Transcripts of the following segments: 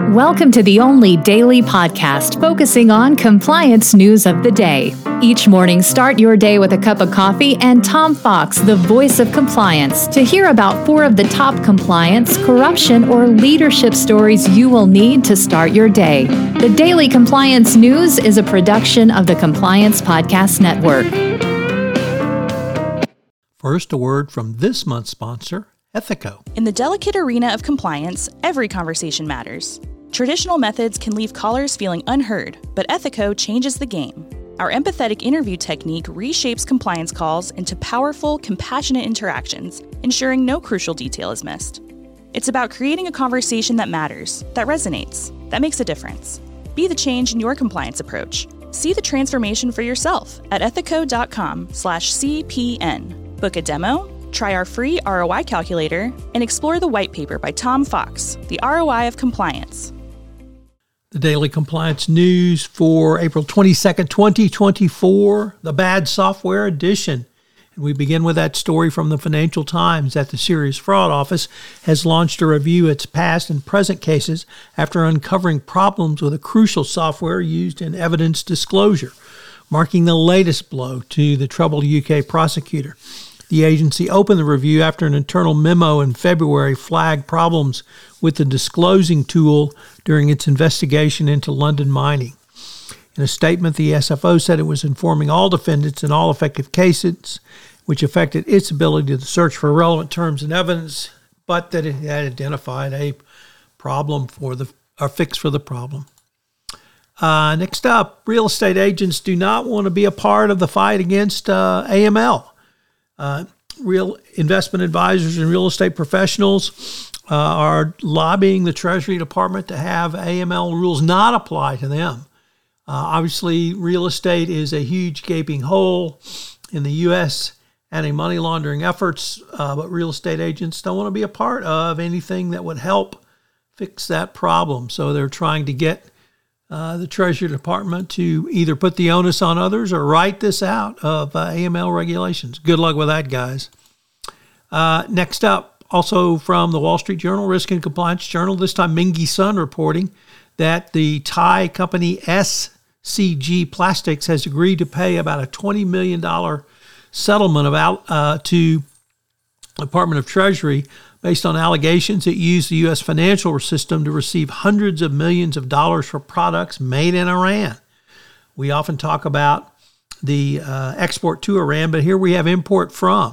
Welcome to the only daily podcast focusing on compliance news of the day. Each morning, start your day with a cup of coffee and Tom Fox, the voice of compliance, to hear about 4 of the top compliance, corruption, or leadership stories you will need to start your day. The Daily Compliance News is a production of the Compliance Podcast Network. First, a word from this month's sponsor, Ethico. In the delicate arena of compliance, every conversation matters. Traditional methods can leave callers feeling unheard, but Ethico changes the game. Our empathetic interview technique reshapes compliance calls into powerful, compassionate interactions, ensuring no crucial detail is missed. It's about creating a conversation that matters, that resonates, that makes a difference. Be the change in your compliance approach. See the transformation for yourself at ethico.com/CPN. Book a demo, try our free ROI calculator, and explore the white paper by Tom Fox, The ROI of Compliance. The Daily Compliance News for April 22nd, 2024, the Bad Software Edition. And we begin with that story from the Financial Times that the Serious Fraud Office has launched a review of its past and present cases after uncovering problems with a crucial software used in evidence disclosure, marking the latest blow to the troubled UK prosecutor. The agency opened the review after an internal memo in February flagged problems with the disclosing tool during its investigation into London mining. In a statement, the SFO said it was informing all defendants in all affected cases, which affected its ability to search for relevant terms and evidence, but that it had identified a problem a fix for the problem. Next up, real estate agents do not want to be a part of the fight against AML. Real investment advisors and real estate professionals are lobbying the Treasury Department to have AML rules not apply to them. Obviously, real estate is a huge gaping hole in the U.S. anti-money laundering efforts, but real estate agents don't want to be a part of anything that would help fix that problem. So they're trying to get the Treasury Department to either put the onus on others or write this out of AML regulations. Good luck with that, guys. Next up, also from the Wall Street Journal, Risk and Compliance Journal, this time Mingy Sun reporting that the Thai company SCG Plastics has agreed to pay about a $20 million settlement to the Department of Treasury based on allegations it used the U.S. financial system to receive hundreds of millions of dollars for products made in Iran. We often talk about the export to Iran, but here we have import from.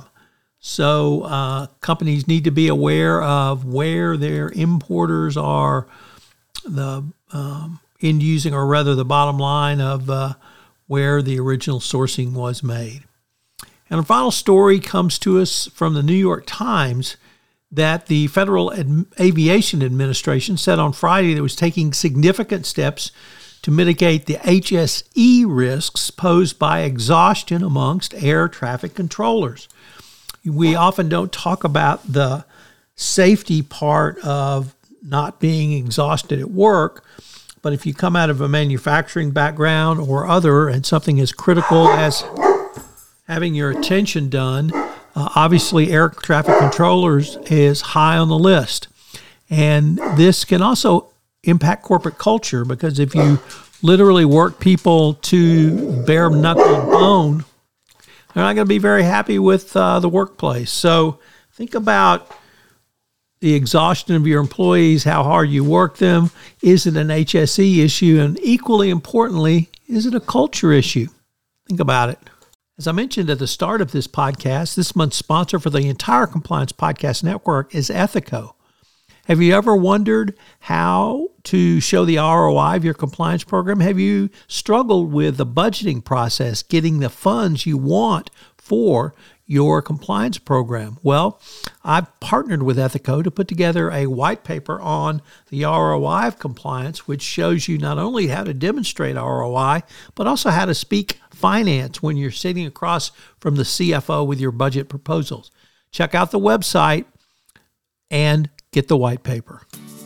So companies need to be aware of where their importers are, the end using, or rather the bottom line of where the original sourcing was made. And our final story comes to us from the New York Times that the Federal Aviation Administration said on Friday that it was taking significant steps to mitigate the HSE risks posed by exhaustion amongst air traffic controllers. We often don't talk about the safety part of not being exhausted at work, but if you come out of a manufacturing background or other and something as critical as having your attention done, obviously air traffic controllers is high on the list. And this can also impact corporate culture because if you literally work people to bare knuckle bone, they're not going to be very happy with the workplace. So think about the exhaustion of your employees, how hard you work them. Is it an HSE issue? And equally importantly, is it a culture issue? Think about it. As I mentioned at the start of this podcast, this month's sponsor for the entire Compliance Podcast Network is Ethico. Have you ever wondered how to show the ROI of your compliance program? Have you struggled with the budgeting process, getting the funds you want for your compliance program? Well, I've partnered with Ethico to put together a white paper on the ROI of compliance, which shows you not only how to demonstrate ROI, but also how to speak finance when you're sitting across from the CFO with your budget proposals. Check out the website and get the white paper.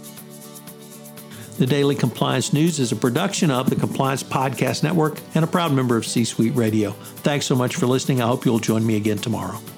The Daily Compliance News is a production of the Compliance Podcast Network and a proud member of C-Suite Radio. Thanks so much for listening. I hope you'll join me again tomorrow.